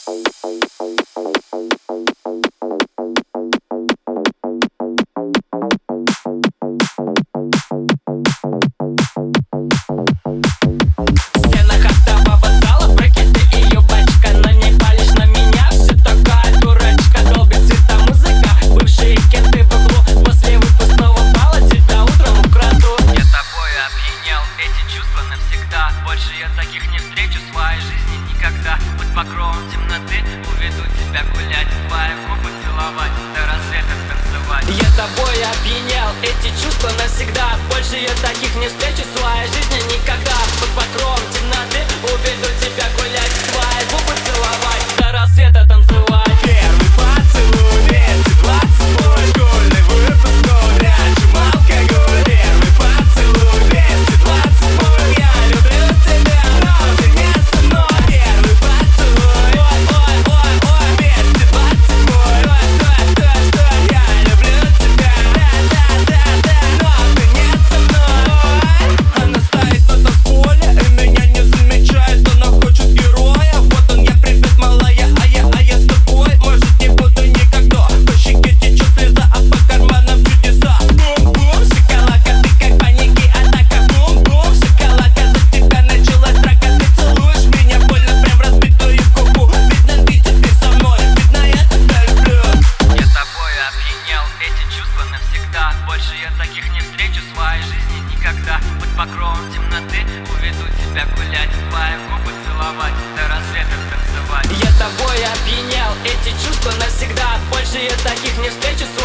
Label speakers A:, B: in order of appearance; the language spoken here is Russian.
A: Больше я таких не встречу в своей жизни никогда. Под покровом темноты уведу тебя гулять, твои губы целовать, до рассвета танцевать.
B: Я тобой опьянел, эти чувства навсегда. Больше я таких не встречу в своей жизни никогда. Под покровом темноты уведу тебя гулять, твои губы целовать, до рассвета танцевать.
C: Первый поцелуй, 220 школьный выпускной, рядом алкоголь. Первый поцелуй, 220 я люблю тебя, но ты не со мной. Первый поцелуй, ой, 220 я люблю тебя, да, но ты не со мной. Она стоит на танцполе и меня не замечает, она хочет героя. Вот он я, привет, малая, а я с тобой, может не буду никогда. По щеке течет слеза, а по карманам чудеса. Бум-бум, шоколадка, ты как паники, атака. Бум-бум, шоколадка, за тебя началась драка. Ты целуешь меня больно, прям разбитую губу. Видно, ты теперь со мной, видно, я тебя люблю.
A: Я тобой опьянел, эти чувства навсегда. Больше я таких не встречу в своей жизни никогда. Под покровом темноты уведу тебя гулять, твои губы целовать, до рассвета танцевать.
B: Я тобой опьянел, эти чувства навсегда. Больше я таких не встречу в